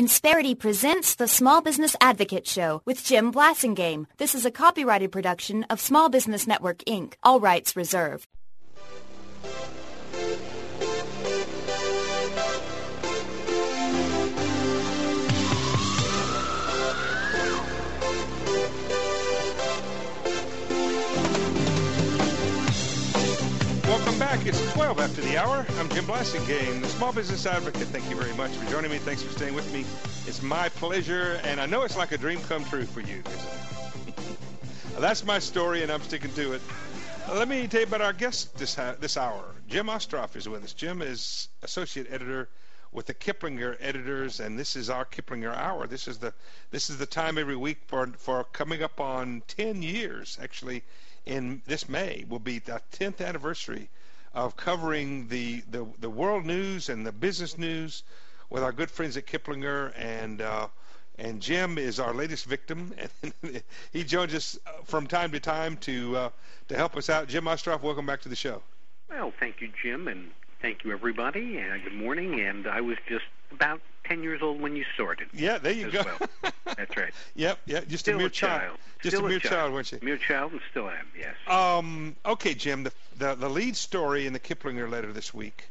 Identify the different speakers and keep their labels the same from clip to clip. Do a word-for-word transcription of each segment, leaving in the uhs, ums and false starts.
Speaker 1: Insperity presents the Small Business Advocate Show with Jim Blasingame. This is a copyrighted production of Small Business Network, Incorporated. All rights reserved.
Speaker 2: Welcome back. It's twelve after the hour. I'm Jim Blasingame, the Small Business Advocate. Thank you very much for joining me. Thanks for staying with me. It's my pleasure, and I know it's like a dream come true for you. That's my story, and I'm sticking to it. Let me tell you about our guest this this hour. Jim Ostroff is with us. Jim is associate editor with the Kiplinger editors, and this is our Kiplinger hour. This is the this is the time every week for for coming up on ten years. Actually, in this May will be the tenth anniversary of covering the, the, the world news and the business news with our good friends at Kiplinger, and uh, and Jim is our latest victim, and he joins us from time to time to uh, to help us out. Jim Ostroff, welcome back to the show.
Speaker 3: Well, thank you, Jim, and thank you, everybody. Uh, good morning, and I was just about ten years old when you started.
Speaker 2: Yeah, there you go.
Speaker 3: Well. That's right.
Speaker 2: Yep, yeah, just
Speaker 3: still
Speaker 2: a mere
Speaker 3: a child.
Speaker 2: child. Just
Speaker 3: still
Speaker 2: a mere
Speaker 3: a child.
Speaker 2: child, weren't you?
Speaker 3: Mere child, and still am, yes.
Speaker 2: Um, okay, Jim, the, the the lead story in the Kiplinger letter this week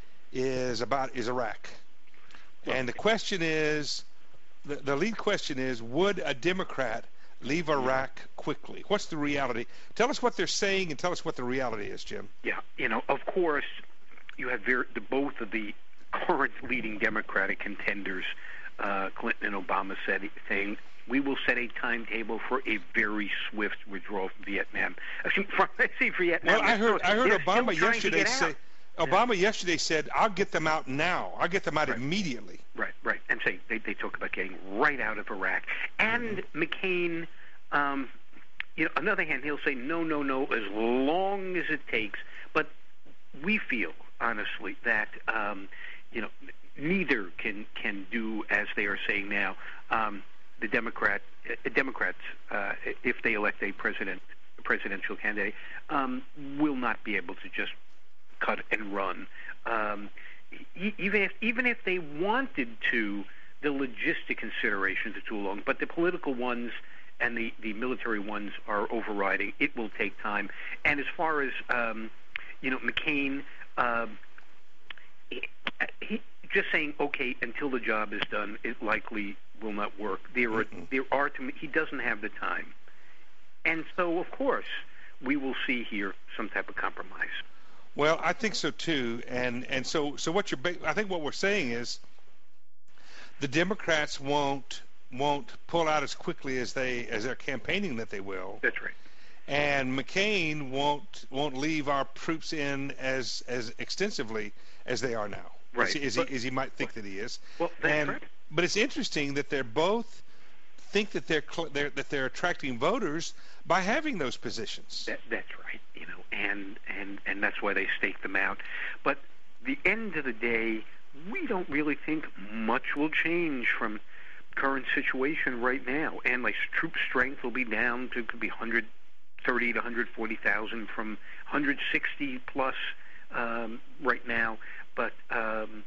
Speaker 2: is about is Iraq. Well, and the question is, the, the lead question is, would a Democrat leave Iraq quickly? What's the reality? Tell us what they're saying and tell us what the reality is, Jim.
Speaker 3: Yeah, you know, of course, you have ver- the, both of the current leading Democratic contenders, uh, Clinton and Obama, said saying, we will set a timetable for a very swift withdrawal from Vietnam. From, see, Vietnam.
Speaker 2: Well, I heard I heard
Speaker 3: They're
Speaker 2: Obama
Speaker 3: still
Speaker 2: yesterday say, Obama yeah. yesterday said, I'll get them out now. I'll get them out
Speaker 3: right.
Speaker 2: immediately.
Speaker 3: Right, right. And say they, they talk about getting right out of Iraq. And mm-hmm. McCain, um, you know, on the other hand, he'll say, no, no, no, as long as it takes. But we feel, honestly, that, um, you know, neither can, can do as they are saying now. Um, the Democrat, uh, Democrats, uh, if they elect a president, a presidential candidate, um, will not be able to just cut and run. Um, e- even if even if they wanted to, the logistic considerations are too long. But the political ones and the, the military ones are overriding. It will take time. And as far as um, you know, McCain, uh, he, he just saying okay until the job is done, it likely will not work. There are mm-hmm. there are to, he doesn't have the time, and so of course we will see here some type of compromise.
Speaker 2: Well, I think so too, and and so so what you're I think what we're saying is the Democrats won't won't pull out as quickly as they as they're campaigning that they will.
Speaker 3: That's right.
Speaker 2: And McCain won't won't leave our troops in as as extensively as they are now.
Speaker 3: Right.
Speaker 2: As, as,
Speaker 3: but,
Speaker 2: he, as he might think that he is.
Speaker 3: Well, that's
Speaker 2: and,
Speaker 3: right.
Speaker 2: But it's interesting that they're both think that they're, they're that they're attracting voters by having those positions.
Speaker 3: That, that's right. You know, and and and that's why they stake them out. But the end of the day, we don't really think much will change from current situation right now. And like troop strength will be down to could be one hundred thirty to one hundred forty thousand from one hundred sixty plus um, right now. But um,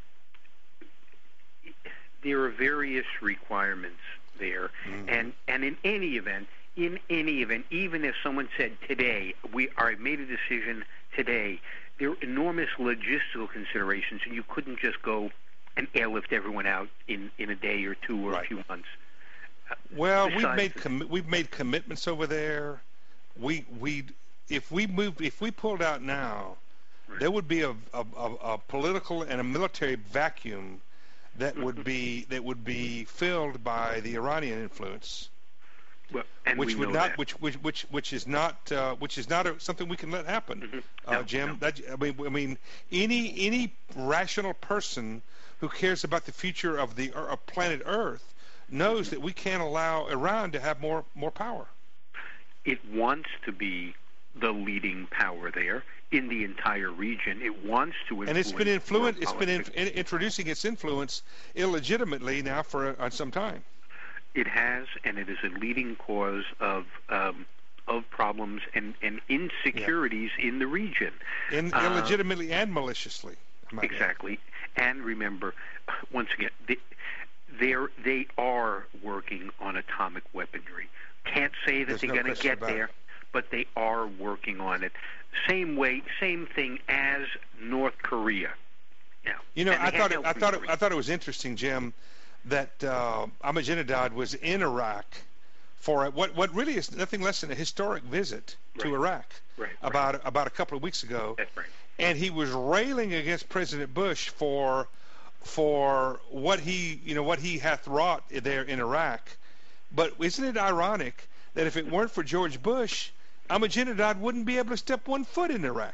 Speaker 3: there are various requirements there, mm-hmm. and and in any event, in any event, even if someone said today we are made a decision today, there are enormous logistical considerations, and you couldn't just go and airlift everyone out in, in a day or two or
Speaker 2: right.
Speaker 3: a few months.
Speaker 2: Well, Besides we've made com- we've made commitments over there. We we if we moved if we pulled out now. There would be a, a, a political and a military vacuum that would be that would be filled by the Iranian influence,
Speaker 3: well, and
Speaker 2: which
Speaker 3: we
Speaker 2: would
Speaker 3: know
Speaker 2: not
Speaker 3: that.
Speaker 2: which which which which is not uh, which is not a, something we can let happen,
Speaker 3: mm-hmm.
Speaker 2: uh,
Speaker 3: no,
Speaker 2: Jim.
Speaker 3: No.
Speaker 2: That, I mean, I mean, any any rational person who cares about the future of the of planet Earth knows that we can't allow Iran to have more more power.
Speaker 3: It wants to be the leading power there in the entire region. It wants to influence.
Speaker 2: And it's been influence. It's been in,
Speaker 3: politics.
Speaker 2: in, introducing its influence illegitimately now for uh, some time.
Speaker 3: It has, and it is a leading cause of um, of problems and, and insecurities yeah. in the region.
Speaker 2: In,
Speaker 3: uh,
Speaker 2: illegitimately and maliciously.
Speaker 3: Exactly. And remember, once again, the, they're they are working on atomic weaponry. Can't say that
Speaker 2: There's
Speaker 3: they're
Speaker 2: no
Speaker 3: going to
Speaker 2: question
Speaker 3: get
Speaker 2: about
Speaker 3: there,
Speaker 2: it.
Speaker 3: but they are working on it. Same way, same thing as North Korea. Yeah.
Speaker 2: You know,
Speaker 3: And they
Speaker 2: I
Speaker 3: had
Speaker 2: thought
Speaker 3: no
Speaker 2: it, I thought it,
Speaker 3: free
Speaker 2: I thought it was interesting, Jim, that uh, Ahmadinejad was in Iraq for a, what what really is nothing less than a historic visit to
Speaker 3: Right.
Speaker 2: Iraq
Speaker 3: Right,
Speaker 2: about about a couple of weeks ago,
Speaker 3: That's right.
Speaker 2: and he was railing against President Bush for for what he you know what he hath wrought there in Iraq. But isn't it ironic that if it weren't for George Bush, Ahmadinejad wouldn't be able to step one foot in Iraq?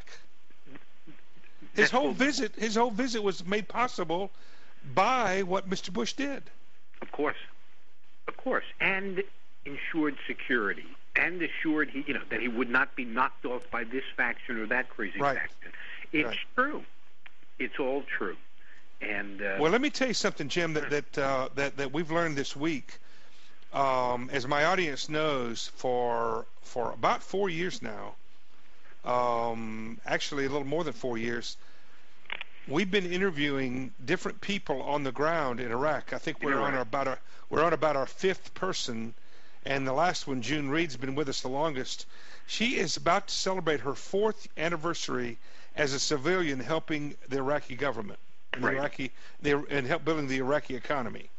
Speaker 2: His
Speaker 3: That's
Speaker 2: whole
Speaker 3: what-
Speaker 2: visit, his whole visit was made possible by what Mister Bush did.
Speaker 3: Of course, of course, and ensured security, and assured he, you know, that he would not be knocked off by this faction or that crazy
Speaker 2: Right.
Speaker 3: faction. It's
Speaker 2: Right.
Speaker 3: true. It's all true. And uh,
Speaker 2: Well, let me tell you something, Jim, that that uh, that, that we've learned this week. Um, as my audience knows, for for about four years now, um, actually a little more than four years, we've been interviewing different people on the ground in Iraq. I think
Speaker 3: In
Speaker 2: we're on
Speaker 3: Iraq.
Speaker 2: our, about our we're on about our fifth person, and the last one, June Reed's been with us the longest. She is about to celebrate her fourth anniversary as a civilian helping the Iraqi government and the
Speaker 3: Right.
Speaker 2: Iraqi the, and help building the Iraqi economy,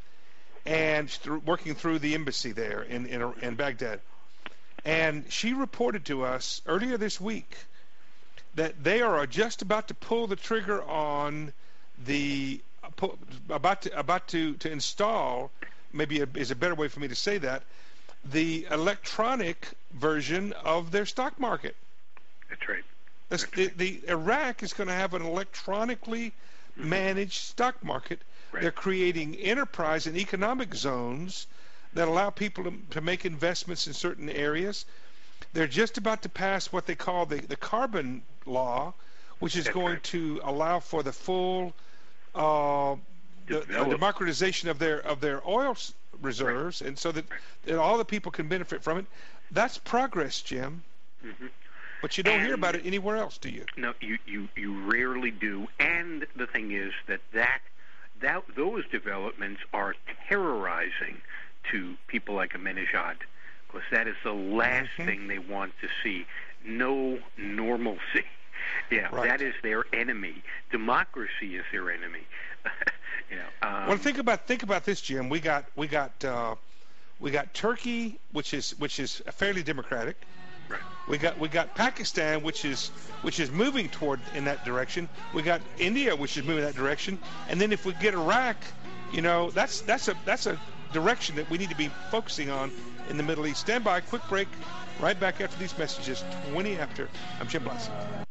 Speaker 2: and through, working through the embassy there in, in in Baghdad. And she reported to us earlier this week that they are just about to pull the trigger on the about to about to, to install, maybe a, is a better way for me to say that, the electronic version of their stock market.
Speaker 3: that's right.
Speaker 2: The, the, the Iraq is going to have an electronically managed stock market.
Speaker 3: Right.
Speaker 2: They're creating enterprise and economic zones that allow people to, to make investments in certain areas. They're just about to pass what they call the, the carbon law, which is
Speaker 3: That's
Speaker 2: going
Speaker 3: right.
Speaker 2: to allow for the full uh, the, the
Speaker 3: Develop.
Speaker 2: democratization of their of their oil s- reserves, and so that, that all the people can benefit from it. That's progress, Jim.
Speaker 3: Mhm.
Speaker 2: But you don't hear
Speaker 3: And-
Speaker 2: about it anywhere else, do you?
Speaker 3: No, you, you, you rarely do. And the thing is that, that that those developments are terrorizing to people like Ahmadinejad, because that is the last
Speaker 2: Mhm.
Speaker 3: thing they want to see. No normalcy. Yeah,
Speaker 2: Right.
Speaker 3: that is their enemy. Democracy is their enemy. you know. Um,
Speaker 2: Well, think about think about this, Jim. We got we got uh, we got Turkey, which is which is fairly democratic.
Speaker 3: right.
Speaker 2: We got we got Pakistan, which is which is moving toward in that direction. We got India, which is moving in that direction. And then if we get Iraq, you know, that's that's a that's a direction that we need to be focusing on in the Middle East. Stand by, quick break. Right back after these messages. twenty after. I'm Jim Blassie.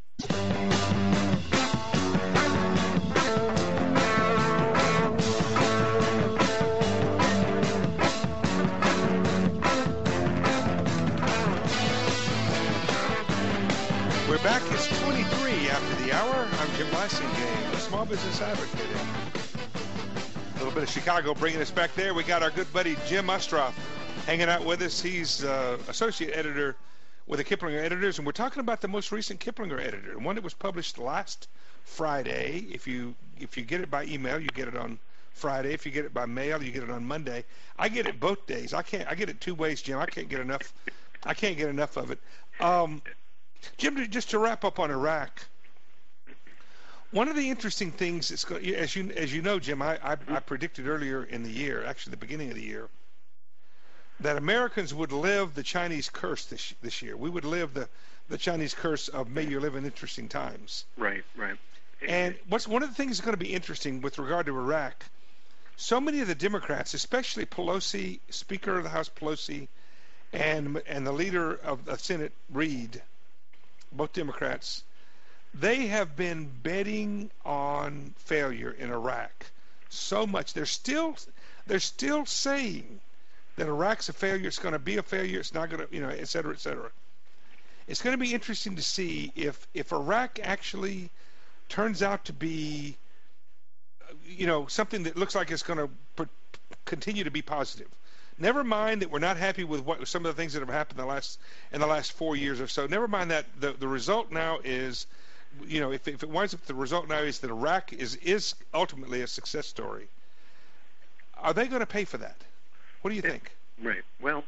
Speaker 2: We're back. It's twenty-three after the hour. I'm Jim Blasingame, the Small Business Advocate. A little bit of Chicago bringing us back there. We got our good buddy Jim Ustroff hanging out with us. He's uh, associate editor with the Kiplinger Editors, and we're talking about the most recent Kiplinger editor, one that was published last Friday. If you if you get it by email, you get it on Friday. If you get it by mail, you get it on Monday. I get it both days. I can't. I get it two ways, Jim. I can't get enough. I can't get enough of it. Um, Jim, just to wrap up on Iraq, one of the interesting things is, as you as you know, Jim, I, I, I predicted earlier in the year, actually the beginning of the year, that Americans would live the Chinese curse this this year. We would live the, the Chinese curse of may you live in interesting times.
Speaker 3: Right, right.
Speaker 2: And what's one of the things that's going to be interesting with regard to Iraq, so many of the Democrats, especially Pelosi, Speaker of the House Pelosi, and and the leader of the Senate, Reid, both Democrats, they have been betting on failure in Iraq so much. They're still they're still saying that Iraq's a failure. It's going to be a failure. It's not going to, you know, et cetera, et cetera. It's going to be interesting to see if if Iraq actually turns out to be, you know, something that looks like it's going to p- continue to be positive. Never mind that we're not happy with what some of the things that have happened in the last in the last four years or so. Never mind that the the result now is, you know, if if it winds up the result now is that Iraq is is ultimately a success story. are they going to pay for that? What do you think?
Speaker 3: Right. Well,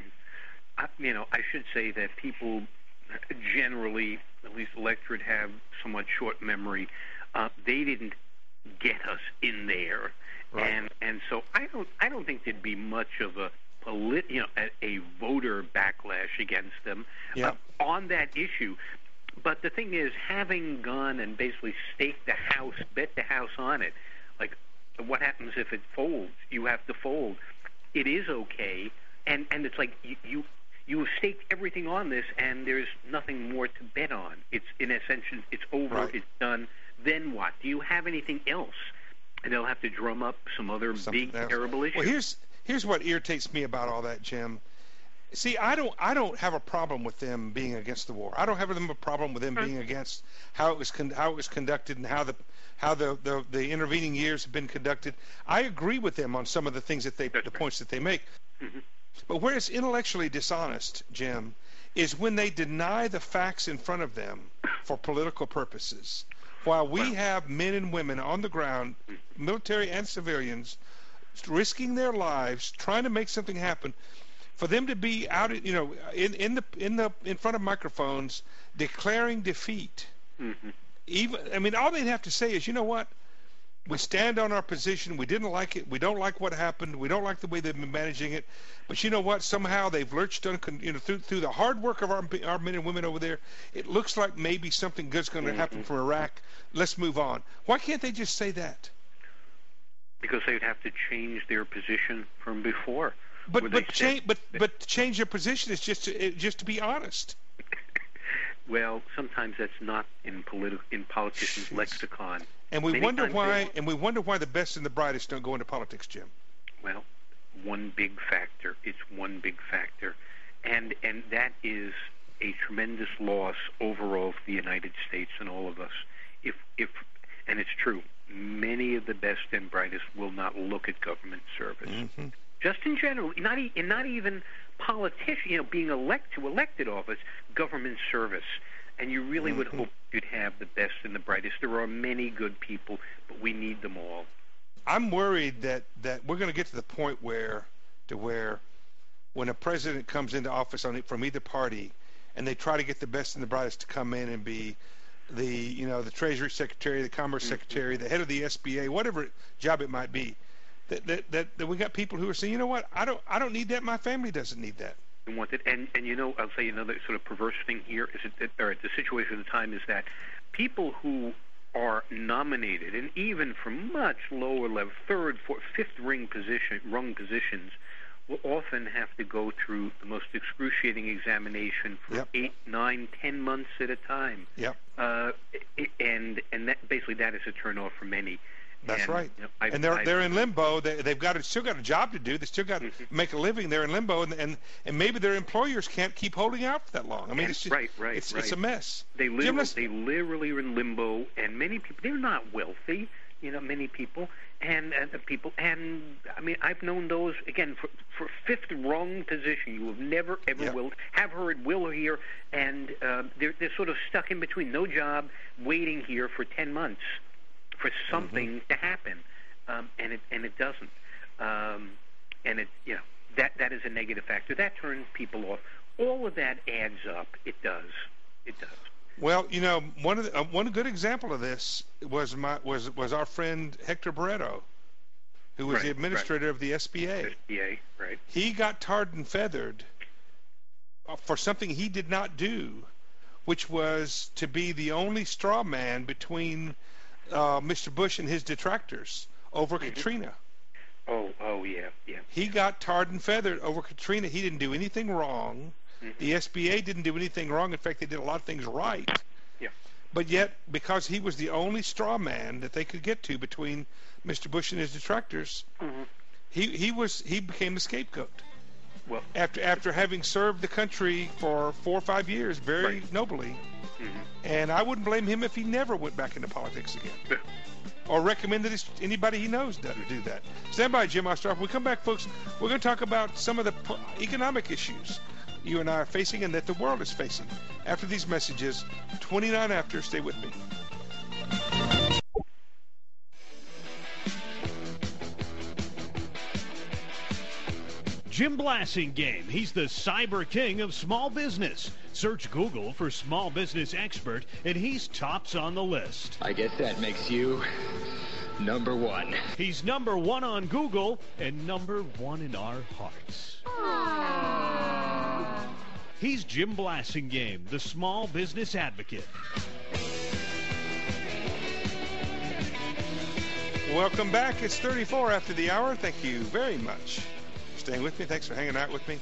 Speaker 3: I, you know, I should say that people generally, at least electorate, have somewhat short memory. Uh, they didn't get us in there,
Speaker 2: right.
Speaker 3: and and so I don't I don't think there'd be much of a polit, you know, a, a voter backlash against them
Speaker 2: yeah.
Speaker 3: uh, on that issue. But the thing is, having gone and basically staked the house, bet the house on it, like what happens if it folds? You have to fold. It is okay, and and it's like you. you You have staked everything on this, and there's nothing more to bet on. It's, in essence, it's over,
Speaker 2: right.
Speaker 3: it's done. Then what? Do you have anything else? And they'll have to drum up some other
Speaker 2: Something
Speaker 3: big,
Speaker 2: else.
Speaker 3: terrible issue.
Speaker 2: Well, here's here's what irritates me about all that, Jim. See, I don't I don't have a problem with them being against the war. I don't have them a problem with them being against how it was con- how it was conducted and how the how the, the the intervening years have been conducted. I agree with them on some of the things that they
Speaker 3: That's
Speaker 2: the
Speaker 3: right.
Speaker 2: points that they make.
Speaker 3: Mm-hmm.
Speaker 2: But where it's intellectually dishonest, Jim, is when they deny the facts in front of them for political purposes. While we have men and women on the ground, military and civilians, risking their lives, trying to make something happen, for them to be out, you know, in, in the in the in front of microphones declaring defeat.
Speaker 3: Mm-hmm.
Speaker 2: Even I mean, all they'd have to say is, you know what? We stand on our position. We didn't like it. We don't like what happened. We don't like the way they've been managing it. But you know what? Somehow they've lurched on, you know, through through the hard work of our our men and women over there. It looks like maybe something good's going to
Speaker 3: mm-hmm.
Speaker 2: happen from Iraq. Let's move on. Why can't they just say that?
Speaker 3: Because they'd have to change their position from before.
Speaker 2: But but
Speaker 3: said,
Speaker 2: change but but change their position is just to, just to be honest.
Speaker 3: Well, sometimes that's not in politi- in politicians' Jeez. lexicon.
Speaker 2: And we
Speaker 3: Many
Speaker 2: wonder why.
Speaker 3: they,
Speaker 2: and we wonder why the best and the brightest don't go into politics, Jim.
Speaker 3: Well, one big factor. It's one big factor, and and that is a tremendous loss overall for the United States and all of us. If if and it's true, many of the best and brightest will not look at government service.
Speaker 2: Mm-hmm.
Speaker 3: Just in general, not e- and not even politicians, you know, being elect to elected office, government service. And you really mm-hmm. would hope you'd have the best and the brightest. There are many good people, but we need them all.
Speaker 2: I'm worried that, that we're going to get to the point where, to where, when a president comes into office on it from either party, and they try to get the best and the brightest to come in and be the, you know, the Treasury Secretary, the Commerce mm-hmm. Secretary, the head of the S B A, whatever job it might be, that that, that that we got people who are saying, you know what, I don't I don't need that. My family doesn't need that.
Speaker 3: Want it. And, and you know, I'll say another sort of perverse thing here is that, or the situation at the time is that people who are nominated, and even from much lower level, third, fourth, fifth ring position, rung positions, will often have to go through the most excruciating examination for
Speaker 2: yep.
Speaker 3: eight, nine, ten months at a time.
Speaker 2: Yep.
Speaker 3: Uh, and and that basically that is a turnoff for many.
Speaker 2: That's
Speaker 3: and,
Speaker 2: right.
Speaker 3: You know, I've,
Speaker 2: and they're
Speaker 3: I've,
Speaker 2: they're in limbo. They they've got a, still got a job to do. They still got to
Speaker 3: mm-hmm.
Speaker 2: make a living. They're in limbo, and, and and maybe their employers can't keep holding out for that long. I mean, it's just,
Speaker 3: right, right,
Speaker 2: it's
Speaker 3: right.
Speaker 2: it's a mess.
Speaker 3: They
Speaker 2: Jim,
Speaker 3: literally they literally are in limbo, and many people they're not wealthy. You know, many people and uh, people, and I mean, I've known those again for for fifth rung position. You have never ever
Speaker 2: yeah.
Speaker 3: will have heard will hear, and uh, they're they're sort of stuck in between, no job, waiting here for ten months for something
Speaker 2: mm-hmm.
Speaker 3: to happen. Um, and it and it doesn't, um, and it you know that that is a negative factor that turns people off. All of that adds up. It does. It does.
Speaker 2: Well, you know, one of the, uh, one good example of this was my was was our friend Hector Barreto, who was
Speaker 3: right,
Speaker 2: the administrator
Speaker 3: right.
Speaker 2: of the S B A.
Speaker 3: S B A, right?
Speaker 2: He got tarred and feathered for something he did not do, which was to be the only straw man between uh, Mister Bush and his detractors over mm-hmm. Katrina.
Speaker 3: Oh, oh yeah, yeah.
Speaker 2: He got tarred and feathered over Katrina. He didn't do anything wrong. Mm-hmm. The S B A didn't do anything wrong. In fact, they did a lot of things right.
Speaker 3: Yeah.
Speaker 2: But yet, because he was the only straw man that they could get to between Mister Bush and his detractors,
Speaker 3: mm-hmm.
Speaker 2: he he was he became the scapegoat.
Speaker 3: Well,
Speaker 2: after after having served the country for four or five years very
Speaker 3: right.
Speaker 2: nobly,
Speaker 3: mm-hmm.
Speaker 2: and I wouldn't blame him if he never went back into politics again. Or recommend that anybody he knows does do that. Stand by, Jim Ostroff. When we come back, folks, we're going to talk about some of the economic issues you and I are facing and that the world is facing. After these messages, twenty-nine after, stay with me.
Speaker 4: Jim Blasingame. He's the cyber king of small business. Search Google for small business expert, and he's tops on the list.
Speaker 5: I guess that makes you number one.
Speaker 4: He's number one on Google and number one in our hearts. Aww. He's Jim Blasingame, the small business advocate.
Speaker 2: Welcome back. It's thirty-four after the hour. Thank you very much for staying with me. Thanks for hanging out with me.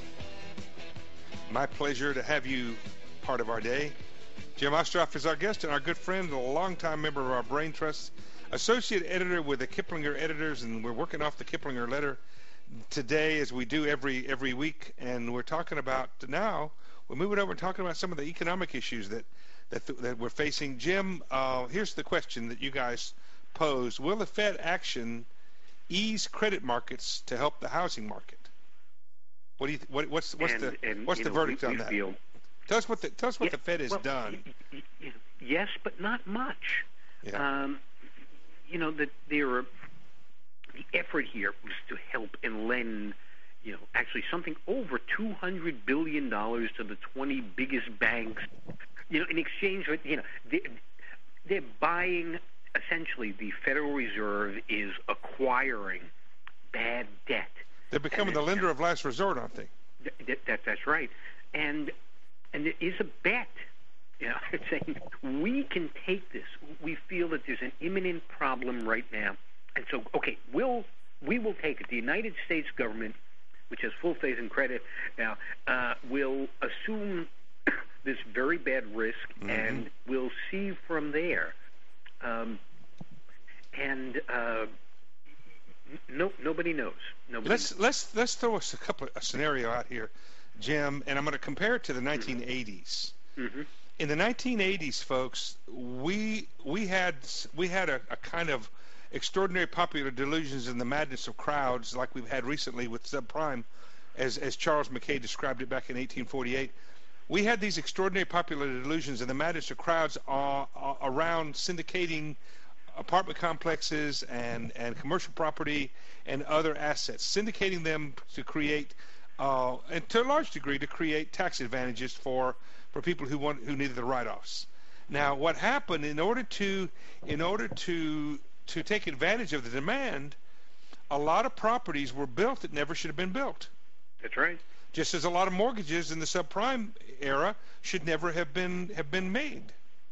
Speaker 2: My pleasure to have you part of our day. Jim Ostroff is our guest and our good friend, a longtime member of our Brain Trust, associate editor with the Kiplinger Editors, and we're working off the Kiplinger letter today as we do every every week. And we're talking about now, we're moving over and talking about some of the economic issues that that, that we're facing. Jim, uh, here's the question that you guys posed. Will the Fed action ease credit markets to help the housing market? What do you? What, what's what's
Speaker 3: and,
Speaker 2: the
Speaker 3: and,
Speaker 2: what's the
Speaker 3: know,
Speaker 2: verdict
Speaker 3: we,
Speaker 2: on
Speaker 3: we
Speaker 2: that?
Speaker 3: Feel,
Speaker 2: tell us what the tell us what
Speaker 3: yeah,
Speaker 2: the Fed has
Speaker 3: well,
Speaker 2: done.
Speaker 3: Y- y- yes, but not much.
Speaker 2: Yeah.
Speaker 3: Um, you know that there are, the effort here was to help and lend, you know, actually something over two hundred billion dollars to the twenty biggest banks. You know, in exchange for, you know, they, they're buying. Essentially, the Federal Reserve is acquiring bad debt.
Speaker 2: They're becoming the lender of last resort, aren't they?
Speaker 3: That, that, that's right. And and there is a bet. You know, it's saying we can take this. We feel that there's an imminent problem right now. And so, okay, we'll, we will take it. The United States government, which has full faith and credit now, uh, will assume this very bad risk, mm-hmm. and we'll see from there. Um, and uh, no, nobody knows. Nobody
Speaker 2: let's
Speaker 3: knows.
Speaker 2: let's let's throw us a couple a scenario out here, Jim, and I'm going to compare it to the nineteen eighties.
Speaker 3: Mm-hmm.
Speaker 2: In the nineteen eighties, folks, we we had we had a, a kind of extraordinary popular delusions in the madness of crowds, like we've had recently with subprime, as as Charles Mackay described it back in eighteen forty-eight. We had these extraordinary popular delusions and the madness of crowds uh, uh, around syndicating apartment complexes and, and commercial property and other assets, syndicating them to create, uh, and to a large degree, to create tax advantages for, for people who want who needed the write-offs. Now, what happened in order to in order to to take advantage of the demand, a lot of properties were built that never should have been built.
Speaker 3: That's right.
Speaker 2: Just as a lot of mortgages in the subprime era should never have been have been made.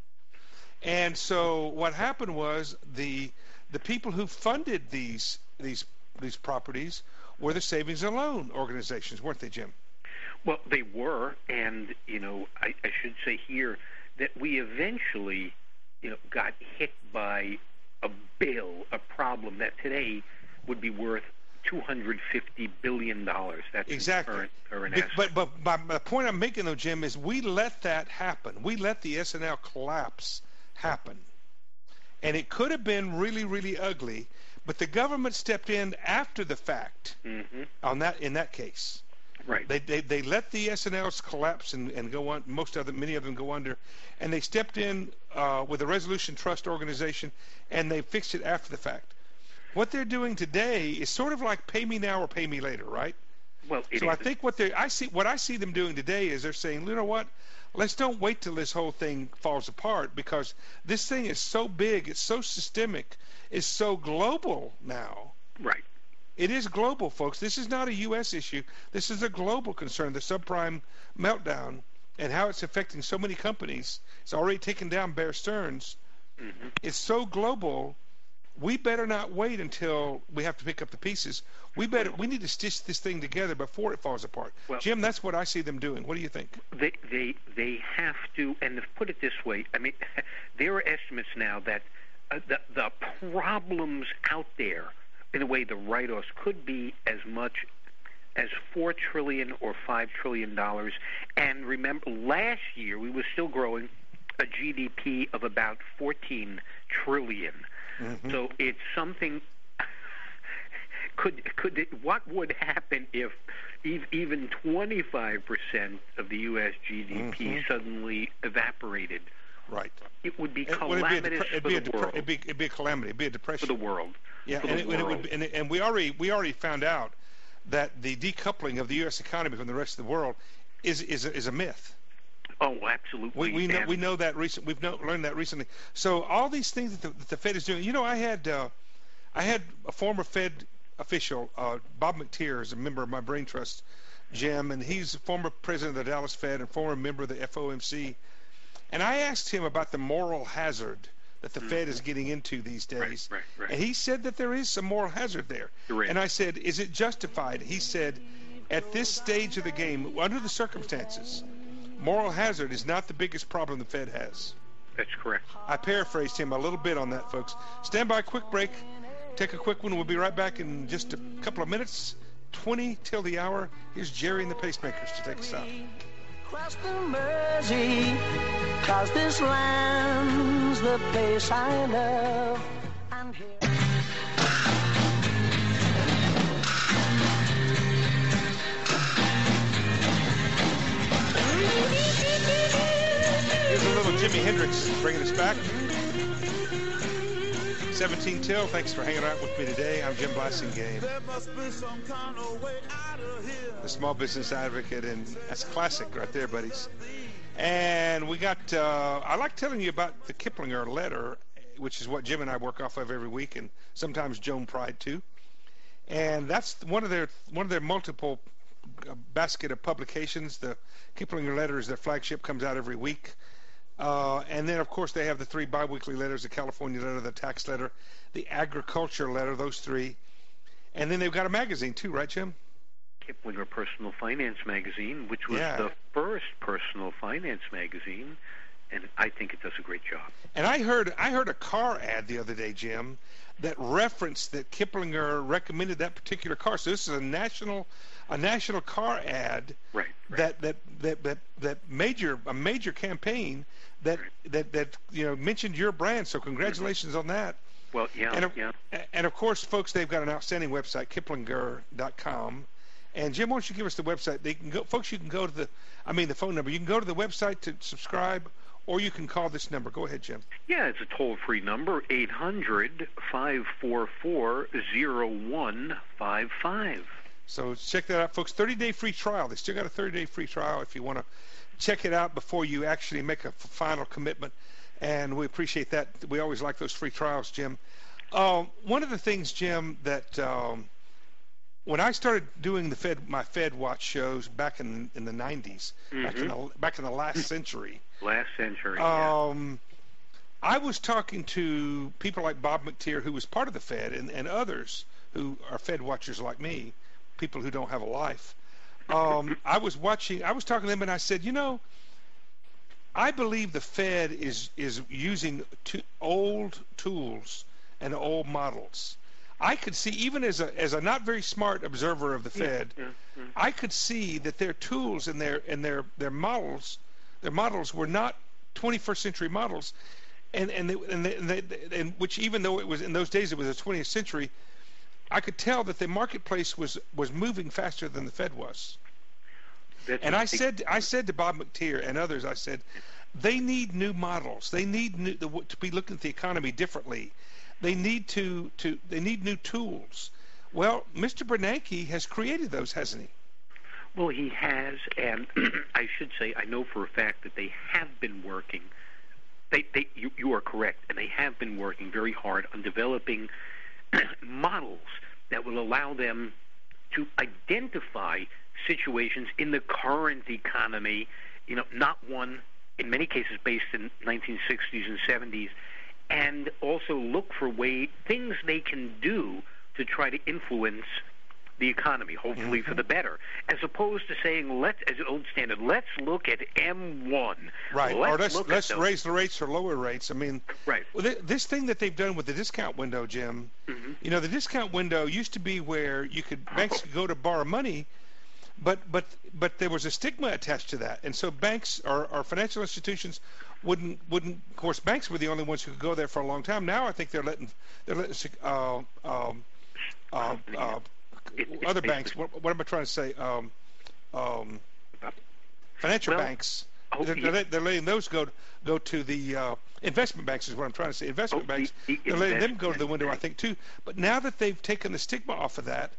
Speaker 2: And so what happened was the the people who funded these these these properties were the savings and loan organizations, weren't they, Jim?
Speaker 3: Well, they were, and you know, I, I should say here that we eventually, you know, got hit by a bill, a problem that today would be worth two hundred fifty billion dollars. That's
Speaker 2: exactly.
Speaker 3: current, current
Speaker 2: Be,
Speaker 3: asset.
Speaker 2: but but but my point I'm making, though, Jim, is we let that happen. We let the S and L collapse happen, and it could have been really, really ugly. But the government stepped in after the fact
Speaker 3: mm-hmm.
Speaker 2: on that in that case.
Speaker 3: Right.
Speaker 2: They they they let the S and Ls collapse and, and go on. Most of them, many of them, go under, and they stepped in uh, with a resolution trust organization, and they fixed it after the fact. What they're doing today is sort of like pay me now or pay me later, right?
Speaker 3: Well, it
Speaker 2: so
Speaker 3: is.
Speaker 2: I think what they I see what I see them doing today is they're saying, you know what? Let's don't wait till this whole thing falls apart, because this thing is so big, it's so systemic, it's so global now.
Speaker 3: Right.
Speaker 2: It is global, folks. This is not a U S issue. This is a global concern, the subprime meltdown and how it's affecting so many companies. It's already taken down Bear Stearns.
Speaker 3: Mm-hmm.
Speaker 2: It's so global. We better not wait until we have to pick up the pieces. We better we need to stitch this thing together before it falls apart. Well, Jim, that's what I see them doing. What do you think?
Speaker 3: They they they have to, and to put it this way, I mean, there are estimates now that uh, the the problems out there, in a way, the write-offs could be as much as four trillion or five trillion dollars. And remember, last year we were still growing a G D P of about fourteen trillion. Mm-hmm. So it's something. Could could it, what would happen if even twenty-five percent of the U S G D P mm-hmm. suddenly evaporated?
Speaker 2: Right.
Speaker 3: It would be
Speaker 2: it,
Speaker 3: calamitous
Speaker 2: it'd
Speaker 3: for
Speaker 2: be
Speaker 3: the
Speaker 2: depre-
Speaker 3: world.
Speaker 2: It'd be, it'd be a calamity. It'd be a depression
Speaker 3: for the world.
Speaker 2: Yeah,
Speaker 3: for
Speaker 2: and,
Speaker 3: the
Speaker 2: it,
Speaker 3: world.
Speaker 2: and, it would, and, it, and we already we already found out that the decoupling of the U S economy from the rest of the world is is a, is a myth.
Speaker 3: Oh, absolutely.
Speaker 2: We we know we know that recent we've know, learned that recently. So all these things that the, that the Fed is doing. You know, I had uh, I had a former Fed official, uh, Bob McTeer, is a member of my brain trust, Jim, and he's a former president of the Dallas Fed and former member of the F O M C. And I asked him about the moral hazard that the mm-hmm. Fed is getting into these days.
Speaker 3: Right, right, right.
Speaker 2: And he said that there is some moral hazard there.
Speaker 3: Right.
Speaker 2: And I said, is it justified? He said, at this stage of the game, under the circumstances, moral hazard is not the biggest problem the Fed has.
Speaker 3: That's correct. I
Speaker 2: paraphrased him a little bit on that, folks. Stand by, quick break. Take a quick one. We'll be right back in just a couple of minutes. twenty till the hour. Here's Jerry and the Pacemakers to take us out.
Speaker 6: Cross the Mersey, 'cause this land's the place I love. And here...
Speaker 2: Here's a little Jimi Hendrix bringing us back. seventeen till, thanks for hanging out with me today. I'm Jim Blasingame, the Small Business Advocate, and that's classic right there, buddies. And we got, uh, I like telling you about the Kiplinger letter, which is what Jim and I work off of every week, and sometimes Joan Pride too. And that's one of their one of their multiple uh, basket of publications. The Kiplinger letter is their flagship, comes out every week. Uh, and then, of course, they have the three biweekly letters, the California letter, the tax letter, the agriculture letter, those three. And then they've got a magazine, too, right, Jim?
Speaker 3: Kiplinger Personal Finance Magazine, which was
Speaker 2: yeah.
Speaker 3: the first personal finance magazine, and I think it does a great job.
Speaker 2: And I heard I heard a car ad the other day, Jim, that referenced that Kiplinger recommended that particular car. So this is a national a national car ad
Speaker 3: right, right.
Speaker 2: that that that that that major a major campaign that
Speaker 3: right.
Speaker 2: that that you know mentioned your brand. So congratulations mm-hmm. on that.
Speaker 3: Well, yeah,
Speaker 2: and of,
Speaker 3: yeah.
Speaker 2: And of course, folks, they've got an outstanding website, kiplinger dot com. And Jim, why don't you give us the website? They can go, folks. You can go to the, I mean, the phone number. You can go to the website to subscribe, or you can call this number. Go ahead, Jim.
Speaker 3: Yeah, it's a toll-free number, eight hundred, five four four, zero one five five.
Speaker 2: So check that out, folks. thirty-day free trial. They still got a thirty-day free trial if you want to check it out before you actually make a final commitment. And we appreciate that. We always like those free trials, Jim. Um, one of the things, Jim, that um, when I started doing the Fed, my Fed Watch shows back in in the nineties, mm-hmm. back in the back in the last century.
Speaker 3: Last century.
Speaker 2: Um,
Speaker 3: yeah.
Speaker 2: I was talking to people like Bob McTeer, who was part of the Fed, and, and others who are Fed watchers like me, people who don't have a life. Um, I was watching. I was talking to them, and I said, you know, I believe the Fed is is using to old tools and old models. I could see, even as a as a not very smart observer of the Fed,
Speaker 3: yeah, yeah.
Speaker 2: I could see that their tools and their and their their models, their models were not twenty-first century models, and and they, and, they, and, they, and which even though it was in those days it was the twentieth century, I could tell that the marketplace was was moving faster than the Fed was.
Speaker 3: That's
Speaker 2: and I said I said to Bob McTeer and others, I said, they need new models. They need new, to be looking at the economy differently. They need to, to they need new tools. Well, Mister Bernanke has created those, hasn't he?
Speaker 3: Well, he has, and I should say I know for a fact that they have been working. They, they, you, you are correct, and they have been working very hard on developing models that will allow them to identify situations in the current economy. You know, not one in many cases based in nineteen sixties and seventies. And also look for way things they can do to try to influence the economy, hopefully mm-hmm. for the better, as opposed to saying, let's, as an old standard, let's look at M one.
Speaker 2: Right,
Speaker 3: let's
Speaker 2: or let's,
Speaker 3: look
Speaker 2: let's
Speaker 3: at
Speaker 2: raise the rates or lower rates. I mean,
Speaker 3: right.
Speaker 2: Well, th- this thing that they've done with the discount window, Jim, mm-hmm. you know, the discount window used to be where you could banks could go to borrow money, but but but there was a stigma attached to that, and so banks or, or financial institutions wouldn't wouldn't. Of course, banks were the only ones who could go there for a long time. Now I think they're letting they're letting uh, um, uh, uh, other banks. What, what am I trying to say? Um, um, financial
Speaker 3: well,
Speaker 2: banks.
Speaker 3: Oh,
Speaker 2: they're,
Speaker 3: yeah.
Speaker 2: they're letting those go go to the uh, investment banks. Is what I'm trying to say. Investment
Speaker 3: oh,
Speaker 2: banks.
Speaker 3: The, the
Speaker 2: they're letting them go to the window,
Speaker 3: bank.
Speaker 2: I think, too. But now that they've taken the stigma off of that,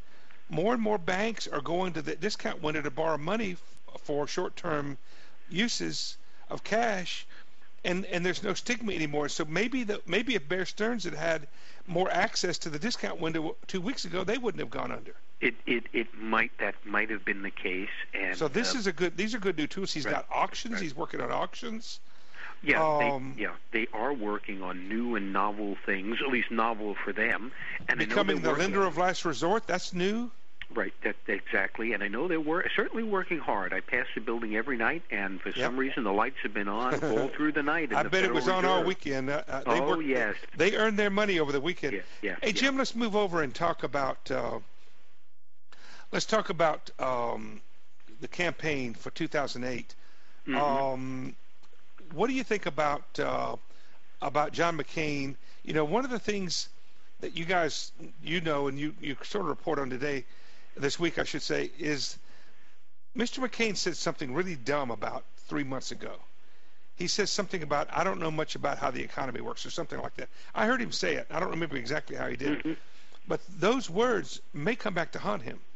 Speaker 2: more and more banks are going to the discount window to borrow money f- for short-term uses of cash, and and there's no stigma anymore. So maybe the maybe if Bear Stearns had had more access to the discount window two weeks ago, they wouldn't have gone under.
Speaker 3: It it it might that might have been the case. And
Speaker 2: so this
Speaker 3: uh,
Speaker 2: is a good. These are good new tools. He's
Speaker 3: right,
Speaker 2: got auctions.
Speaker 3: right.
Speaker 2: He's working on auctions.
Speaker 3: Yeah,
Speaker 2: um,
Speaker 3: they, yeah, they are working on new and novel things, at least novel for them. And
Speaker 2: becoming
Speaker 3: I know
Speaker 2: the
Speaker 3: working,
Speaker 2: lender of last resort. That's new.
Speaker 3: Right, that, exactly. And I know they're wor- certainly working hard. I pass the building every night, and for
Speaker 2: yep.
Speaker 3: some reason the lights have been on all through the night.
Speaker 2: I
Speaker 3: the
Speaker 2: bet
Speaker 3: Federal
Speaker 2: it was on
Speaker 3: Reserve.
Speaker 2: all weekend. Uh, uh, they
Speaker 3: oh,
Speaker 2: worked,
Speaker 3: yes.
Speaker 2: They earned their money over the weekend.
Speaker 3: Yeah, yeah,
Speaker 2: hey, Jim,
Speaker 3: yeah.
Speaker 2: let's move over and talk about. Uh, let's talk about um, the campaign for two thousand eight.
Speaker 3: Mm-hmm.
Speaker 2: Um, what do you think about uh, about John McCain? You know, one of the things that you guys, you know, and you, you sort of report on today, this week, I should say, is Mister McCain said something really dumb about three months ago. He says something about, I don't know much about how the economy works, or something like that. I heard him say it. I don't remember exactly how he did
Speaker 3: Mm-hmm.
Speaker 2: it. But those words may come back to haunt him.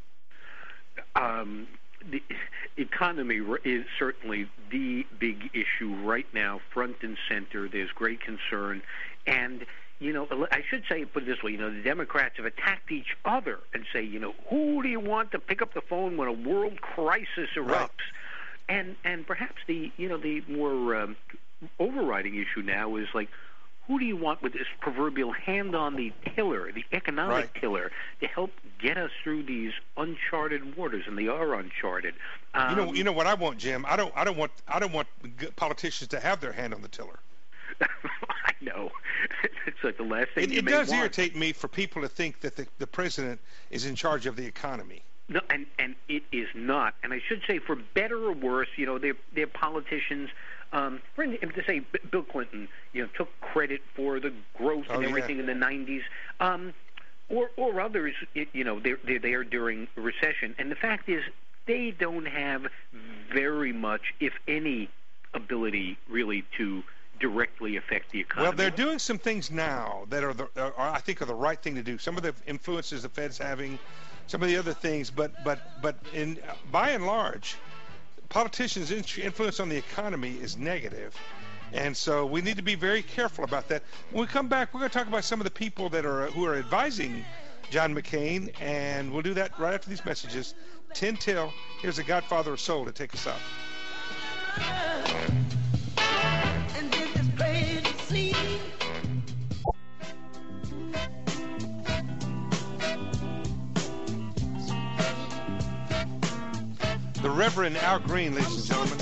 Speaker 3: Um, the economy is certainly the big issue right now, front and center. There's great concern. And, you know, I should say, put it this way, you know, the Democrats have attacked each other and say, you know, who do you want to pick up the phone when a world crisis erupts?
Speaker 2: Right.
Speaker 3: And and perhaps the, you know, the more um, overriding issue now is like, who do you want with this proverbial hand on the tiller, the economic
Speaker 2: right.
Speaker 3: tiller, to help get us through these uncharted waters? And they are uncharted. Um,
Speaker 2: you know, you know what I want, Jim. I don't, I don't want, I don't want politicians to have their hand on the tiller.
Speaker 3: I know. It's like the last thing
Speaker 2: It,
Speaker 3: you
Speaker 2: it
Speaker 3: may
Speaker 2: does
Speaker 3: want.
Speaker 2: irritate me for people to think that the, the president is in charge of the economy.
Speaker 3: No, and and it is not. And I should say, for better or worse, you know, they're they're politicians. Um, for instance, to say B- Bill Clinton, you know, took credit for the growth
Speaker 2: Oh,
Speaker 3: and
Speaker 2: yeah.
Speaker 3: everything in the nineties, um, or or others, it, you know, they're they're there during a recession. And the fact is, they don't have very much, if any, ability really to directly affect the economy.
Speaker 2: Well, they're doing some things now that are, the, are I think, are the right thing to do. Some of the influences the Fed's having, some of the other things, but but but in by and large, politicians' influence on the economy is negative, and so we need to be very careful about that. When we come back, we're going to talk about some of the people that are who are advising John McCain, and we'll do that right after these messages. ten till. Here's the Godfather of Soul to take us out.
Speaker 6: And it is great to see.
Speaker 2: The Reverend Al Green, ladies and gentlemen.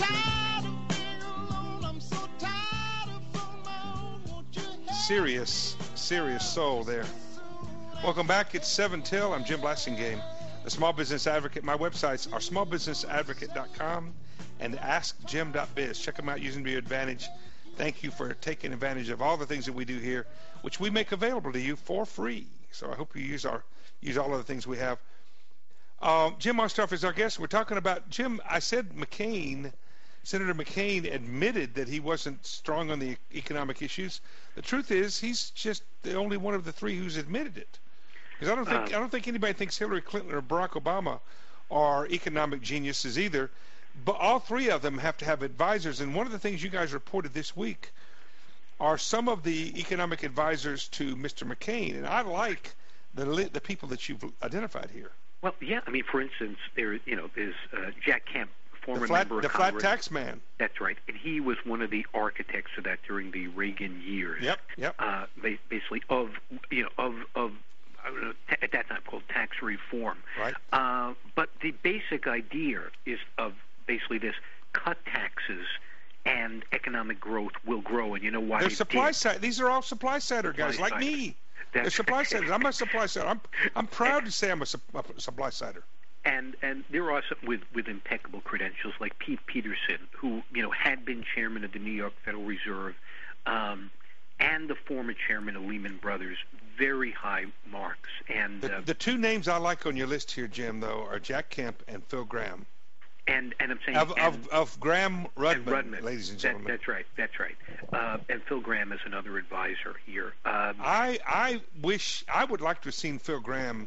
Speaker 2: Serious, serious soul there. Welcome back. It's seven till. I'm Jim Blassingame, the Small Business Advocate. My websites are small business advocate dot com and ask jim dot biz. Check them out using your advantage. Thank you for taking advantage of all the things that we do here, which we make available to you for free. So I hope you use our use all of the things we have. Uh, Jim Ostroff is our guest. We're talking about, Jim, I said McCain, Senator McCain admitted that he wasn't strong on the economic issues. The truth is he's just the only one of the three who's admitted it. Because I don't think
Speaker 3: Uh,
Speaker 2: I don't think anybody thinks Hillary Clinton or Barack Obama are economic geniuses either. But all three of them have to have advisors. And one of the things you guys reported this week are some of the economic advisors to Mister McCain. And I like the li- the people that you've identified here.
Speaker 3: Well, yeah. I mean, for instance, there, you know, there's uh, Jack Kemp, former
Speaker 2: The flat,
Speaker 3: member of
Speaker 2: the flat
Speaker 3: Congress.
Speaker 2: tax man.
Speaker 3: That's right, and he was one of the architects of that during the Reagan years.
Speaker 2: Yep, yep.
Speaker 3: Uh, ba- basically, of you know, of of I don't know, ta- at that time called tax reform.
Speaker 2: Right.
Speaker 3: Uh, but the basic idea is of basically this: cut taxes, and economic growth will grow. And you know why?
Speaker 2: They're
Speaker 3: they
Speaker 2: supply
Speaker 3: did.
Speaker 2: side. These are all supply sider
Speaker 3: Supply
Speaker 2: guys like
Speaker 3: sider.
Speaker 2: me.
Speaker 3: That's
Speaker 2: They're supply
Speaker 3: right.
Speaker 2: siders. I'm a supply sider. I'm I'm proud to say I'm a, su- a supply sider.
Speaker 3: And and there are some with, with impeccable credentials like Pete Peterson, who you know had been chairman of the New York Federal Reserve, um, and the former chairman of Lehman Brothers. Very high marks. And
Speaker 2: The,
Speaker 3: uh,
Speaker 2: the two names I like on your list here, Jim, though, are Jack Kemp and Phil Graham.
Speaker 3: and and I'm saying
Speaker 2: Of
Speaker 3: and,
Speaker 2: of, of Graham Rudman,
Speaker 3: and Rudman,
Speaker 2: ladies and
Speaker 3: That-
Speaker 2: gentlemen.
Speaker 3: that's right. That's right. Uh, and Phil Graham is another advisor here. Um,
Speaker 2: I I wish I would like to have seen Phil Graham.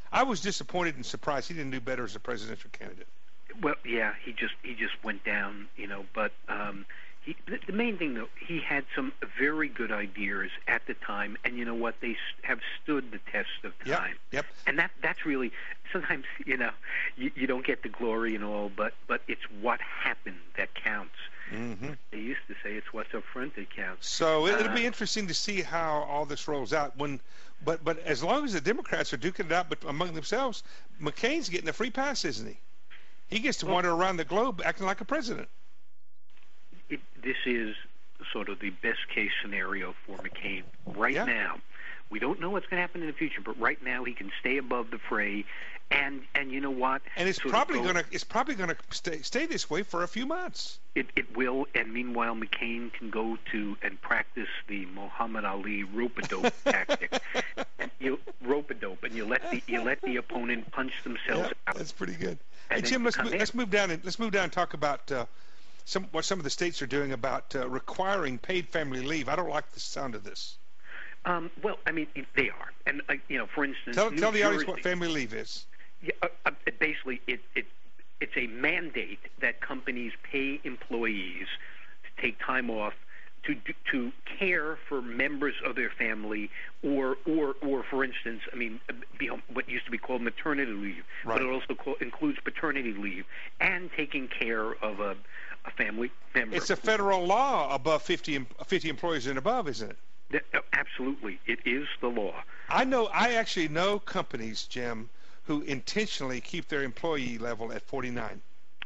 Speaker 2: I was disappointed and surprised he didn't do better as a presidential candidate.
Speaker 3: Well, yeah, he just he just went down, you know. But um, he, the, the main thing, though, he had some very good ideas at the time, and you know what? They have stood the test of time.
Speaker 2: Yep. Yep.
Speaker 3: And that that's really sometimes, you know, you, you don't get the glory and all, but but it's what happened that counts.
Speaker 2: Mm-hmm.
Speaker 3: They used to say it's what's up front that counts.
Speaker 2: So it, it'll
Speaker 3: uh,
Speaker 2: be interesting to see how all this rolls out. When, but but as long as the Democrats are duking it out, but among themselves, McCain's getting a free pass, isn't he? He gets to
Speaker 3: well,
Speaker 2: wander around the globe acting like a president.
Speaker 3: It, this is sort of the best case scenario for McCain right
Speaker 2: yeah.
Speaker 3: now. We don't know what's going to happen in the future, but right now he can stay above the fray, and and you know what?
Speaker 2: And it's
Speaker 3: sort
Speaker 2: probably
Speaker 3: go,
Speaker 2: going to it's probably going to stay stay this way for a few months.
Speaker 3: It it will, and meanwhile McCain can go to and practice the Muhammad Ali rope-a-dope tactic. And you rope-a-dope, and you let the you let the opponent punch themselves
Speaker 2: yeah,
Speaker 3: out.
Speaker 2: That's pretty good.
Speaker 3: And
Speaker 2: Hey Jim, let's move,
Speaker 3: in.
Speaker 2: let's move down and let's move down and talk about uh, some what some of the states are doing about uh, requiring paid family leave. I don't like the sound of this.
Speaker 3: Um, well, I mean, they are, and uh, you know, for instance,
Speaker 2: Tell,
Speaker 3: New
Speaker 2: tell the
Speaker 3: Jersey,
Speaker 2: audience what family leave is.
Speaker 3: Yeah, uh, uh, basically, it, it it's a mandate that companies pay employees to take time off to to care for members of their family, or or or for instance, I mean, beyond what used to be called maternity leave,
Speaker 2: right.
Speaker 3: but it also call, includes paternity leave and taking care of a, a family member.
Speaker 2: It's a federal law above fifty, fifty employees and above, isn't it?
Speaker 3: Absolutely, it is the law.
Speaker 2: I know. I actually know companies, Jim, who intentionally keep their employee level at forty-nine.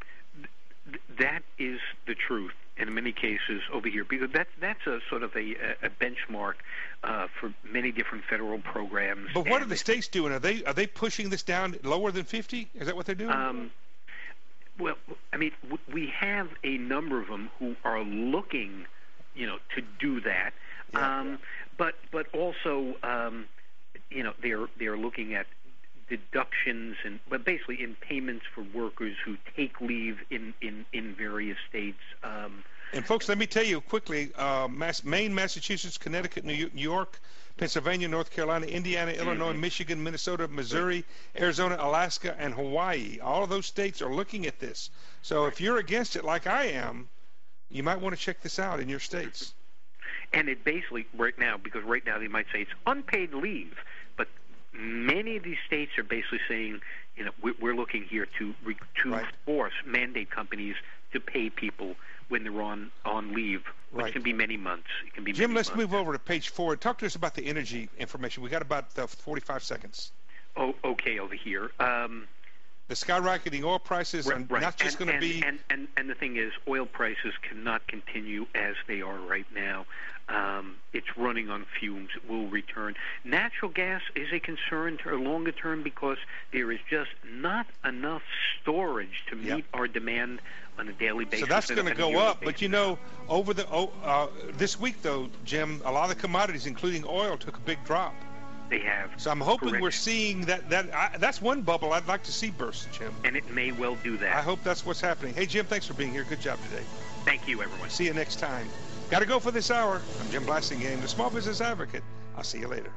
Speaker 3: Th- that is the truth in many cases over here, because that's that's a sort of a, a benchmark uh, for many different federal programs.
Speaker 2: But what
Speaker 3: and
Speaker 2: are the states doing? Are they are they pushing this down lower than fifty? Is that what they're doing?
Speaker 3: Um, well, I mean, w- we have a number of them who are looking, you know, to do that.
Speaker 2: Yeah,
Speaker 3: um,
Speaker 2: yeah.
Speaker 3: But but also, um, you know, they're they're looking at deductions and but basically in payments for workers who take leave in, in, in various states. Um,
Speaker 2: and folks, let me tell you quickly: uh, Mass, Maine, Massachusetts, Connecticut, New York, Pennsylvania, North Carolina, Indiana, mm-hmm. Illinois, Michigan, Minnesota, Missouri, Arizona, Alaska, and Hawaii. All of those states are looking at this. So if you're against it, like I am, you might want to check this out in your states.
Speaker 3: And it basically, right now, because right now they might say it's unpaid leave, but many of these states are basically saying, you know, we're looking here to to
Speaker 2: right.
Speaker 3: force, mandate companies to pay people when they're on, on leave, which
Speaker 2: right.
Speaker 3: can be many months. It can be
Speaker 2: Jim,
Speaker 3: many
Speaker 2: let's
Speaker 3: months.
Speaker 2: move over to page four. Talk to us about the energy information. We got about uh, forty-five seconds.
Speaker 3: Oh, okay, over here. Um,
Speaker 2: the skyrocketing oil prices are
Speaker 3: right.
Speaker 2: not just
Speaker 3: and,
Speaker 2: going to
Speaker 3: and,
Speaker 2: be...
Speaker 3: And, and, and the thing is, oil prices cannot continue as they are right now. Um, it's running on fumes. It will return. Natural gas is a concern to longer term because there is just not enough storage to meet
Speaker 2: yep.
Speaker 3: our demand on a daily basis.
Speaker 2: So that's going to go up.
Speaker 3: Basis.
Speaker 2: But, you know, over the oh, uh, this week, though, Jim, a lot of the commodities, including oil, took a big drop.
Speaker 3: They have.
Speaker 2: So I'm hoping
Speaker 3: Correct.
Speaker 2: we're seeing that. that I, that's one bubble I'd like to see burst, Jim.
Speaker 3: And it may well do that.
Speaker 2: I hope that's what's happening. Hey, Jim, thanks for being here. Good job today.
Speaker 3: Thank you, everyone.
Speaker 2: See you next time. Got to go for this hour. I'm Jim Blasingame, the Small Business Advocate. I'll see you later.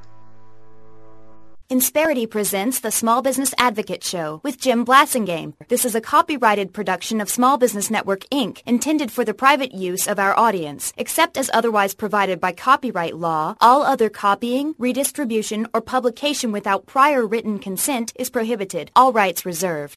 Speaker 1: Insperity presents the Small Business Advocate Show with Jim Blasingame. This is a copyrighted production of Small Business Network, Incorporated, intended for the private use of our audience. Except as otherwise provided by copyright law, all other copying, redistribution, or publication without prior written consent is prohibited. All rights reserved.